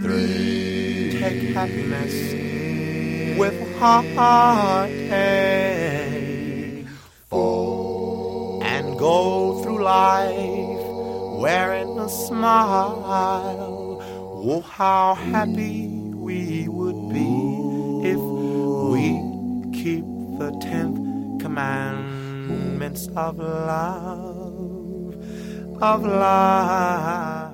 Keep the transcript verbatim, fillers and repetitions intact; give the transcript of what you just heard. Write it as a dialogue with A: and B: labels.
A: Three.
B: Take happiness with heartache.
A: Four.
B: And go through life wearing a smile. Oh, how happy we would be if we keep the tenth commandments of love, of love.